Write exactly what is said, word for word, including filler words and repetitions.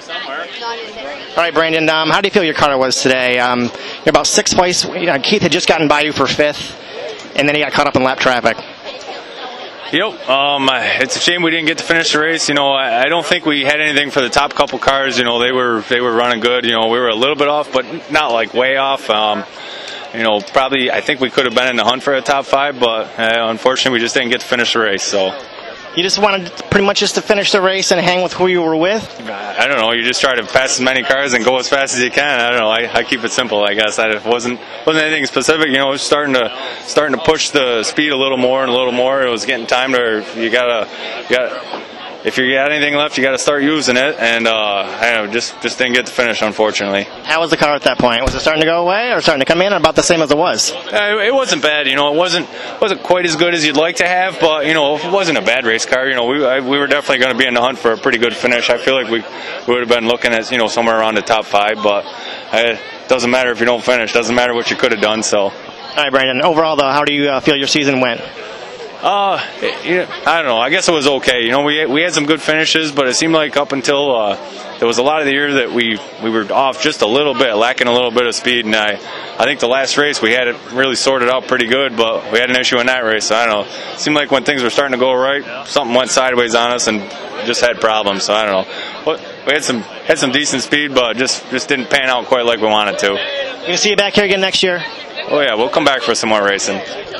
All right, Brandon, um, how do you feel your car was today? Um, you're about sixth place. You know, Keith had just gotten by you for fifth, and then he got caught up in lap traffic. Yep. Um, it's a shame we didn't get to finish the race. You know, I, I don't think we had anything for the top couple cars. You know, they were they were running good. You know, we were a little bit off, but not like way off. Um, you know, probably I think we could have been in the hunt for a top five, but uh, unfortunately we just didn't get to finish the race. So. You just wanted pretty much just to finish the race and hang with who you were with? I don't know. You just try to pass as many cars and go as fast as you can. I don't know. I, I keep it simple, I guess. I wasn't wasn't anything specific. You know, it was starting to starting to push the speed a little more and a little more. It was getting time to you gotta you gotta. If you got anything left, you got to start using it, and uh, I don't know, just just didn't get to finish, unfortunately. How was the car at that point? Was it starting to go away, or starting to come in, or about the same as it was? Uh, it wasn't bad, you know. It wasn't wasn't quite as good as you'd like to have, but you know, it wasn't a bad race car. You know, we I, we were definitely going to be in the hunt for a pretty good finish. I feel like we we would have been looking at you know somewhere around the top five, but it doesn't matter if you don't finish. Doesn't matter what you could have done. So. All right, Brandon. Overall, though, how do you uh, feel your season went? Uh, it, I don't know. I guess it was okay. You know, we we had some good finishes, but it seemed like up until uh, there was a lot of the year that we we were off just a little bit, lacking a little bit of speed. And I, I think the last race we had it really sorted out pretty good, but we had an issue in that race. So I don't know. It seemed like when things were starting to go right, something went sideways on us and just had problems. So I don't know. But we had some had some decent speed, but just just didn't pan out quite like we wanted to. We're gonna see you back here again next year. Oh yeah, we'll come back for some more racing.